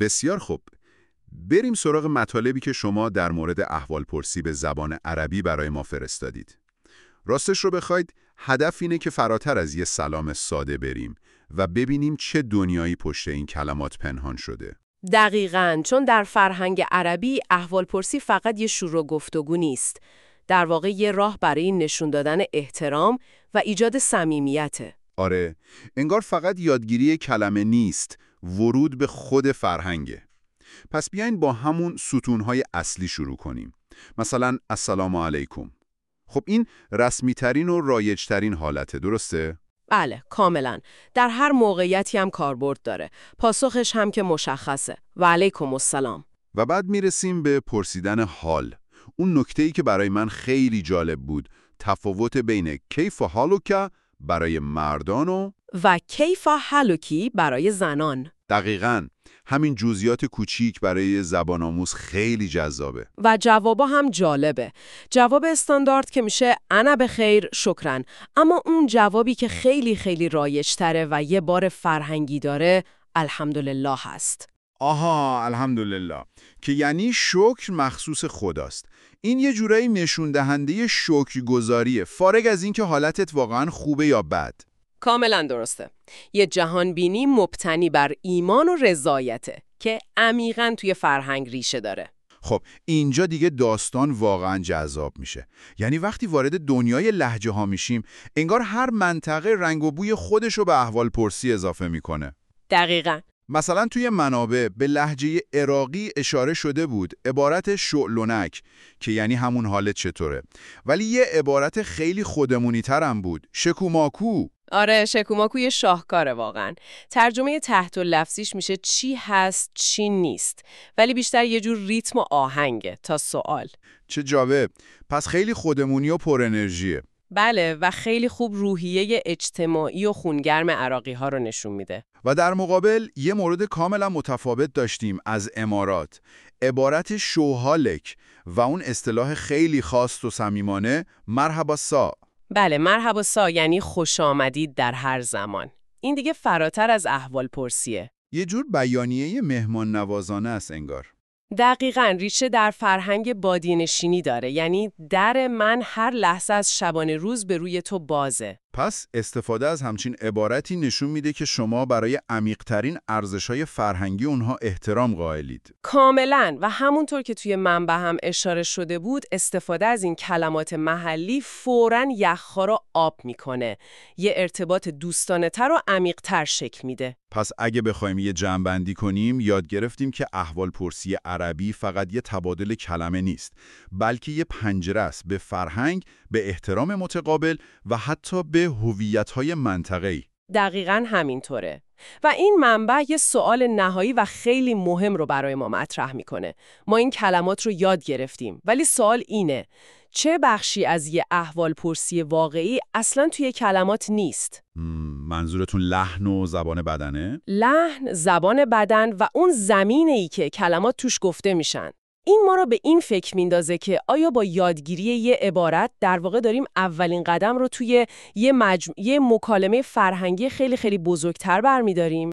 بسیار خوب. بریم سراغ مطالبی که شما در مورد احوالپرسی به زبان عربی برای ما فرستادید. راستش رو بخواید، هدف اینه که فراتر از یه سلام ساده بریم و ببینیم چه دنیایی پشت این کلمات پنهان شده. دقیقاً، چون در فرهنگ عربی احوالپرسی فقط یه شروع گفتگو نیست. در واقع یه راه برای نشون دادن احترام و ایجاد صمیمیته. آره، انگار فقط یادگیری کلمه نیست، ورود به خود فرهنگه. پس بیاین با همون ستونهای اصلی شروع کنیم. مثلا السلام علیکم. خب این رسمی ترین و رایج ترین حالته، درسته؟ بله، کاملا. در هر موقعیتی هم کاربرد داره. پاسخش هم که مشخصه. و علیکم السلام. و بعد میرسیم به پرسیدن حال. اون نکته‌ای که برای من خیلی جالب بود، تفاوت بین کیف حالک برای مردان و کیف حالکی برای زنان. دقیقاً. همین جزئیات کوچیک برای زبان آموز خیلی جذابه. و جوابا هم جالبه. جواب استاندارد که میشه انا بخیر شکرن، اما اون جوابی که خیلی خیلی رایج‌تره و یه بار فرهنگی داره الحمدلله هست. آها، الحمدلله، که یعنی شکر مخصوص خداست. این یه جورایی نشون دهنده شکرگزاریه، فارغ از اینکه حالتت واقعاً خوبه یا بد. کاملا درسته. یه جهانبینی مبتنی بر ایمان و رضایته که عمیقاً توی فرهنگ ریشه داره. خب اینجا دیگه داستان واقعاً جذاب میشه. یعنی وقتی وارد دنیای لهجه ها میشیم، انگار هر منطقه رنگ و بوی خودشو به احوالپرسی اضافه میکنه. دقیقاً. مثلا توی منابع به لهجه عراقی اشاره شده بود، عبارت شعلونک، که یعنی همون حالت چطوره. ولی یه عبارت خیلی خودمونی ترم بود، شکوماکو. آره، شکوماکو یه شاهکاره واقعاً. ترجمه تحت لفظیش میشه چی هست چی نیست، ولی بیشتر یه جور ریتم و آهنگه تا سوال. چه جالب. پس خیلی خودمونی و پر انرژیه. بله، و خیلی خوب روحیه اجتماعی و خونگرم عراقی ها رو نشون میده. و در مقابل یه مورد کاملا متفاوت داشتیم از امارات، عبارت شوهالک و اون اصطلاح خیلی خاص و صمیمانه مرحبا سا. بله، مرحبا سا یعنی خوش آمدید در هر زمان. این دیگه فراتر از احوال پرسیه. یه جور بیانیه مهمان نوازانه است انگار. دقیقاً، ریشه در فرهنگ بادی‌نشینی داره، یعنی در من هر لحظه از شبانه روز به روی تو بازه. پس استفاده از همچین عبارتی نشون میده که شما برای عمیق‌ترین ارزش‌های فرهنگی اونها احترام قائلید. کاملاً، و همونطور که توی منبع هم اشاره شده بود، استفاده از این کلمات محلی فوراً یخ‌ها رو آب میکنه. یه ارتباط دوستانه‌تر و عمیق‌تر شکل میده. پس اگه بخوایم یه جمع‌بندی کنیم، یاد گرفتیم که احوالپرسی عربی فقط یه تبادل کلمه نیست، بلکه یه پنجره است به فرهنگ، به احترام متقابل و حتی به هویت‌های منطقه‌ای. دقیقاً همینطوره. و این منبع یه سوال نهایی و خیلی مهم رو برای ما مطرح میکنه. ما این کلمات رو یاد گرفتیم، ولی سوال اینه: چه بخشی از یه احوالپرسی واقعی اصلاً توی کلمات نیست؟ منظورتون لحن و زبان بدنه؟ لحن، زبان بدن و اون زمینه‌ای که کلمات توش گفته میشن. این ما رو به این فکر میندازه که آیا با یادگیری یه عبارت در واقع داریم اولین قدم رو توی یه مکالمه فرهنگی خیلی خیلی بزرگتر برمیداریم؟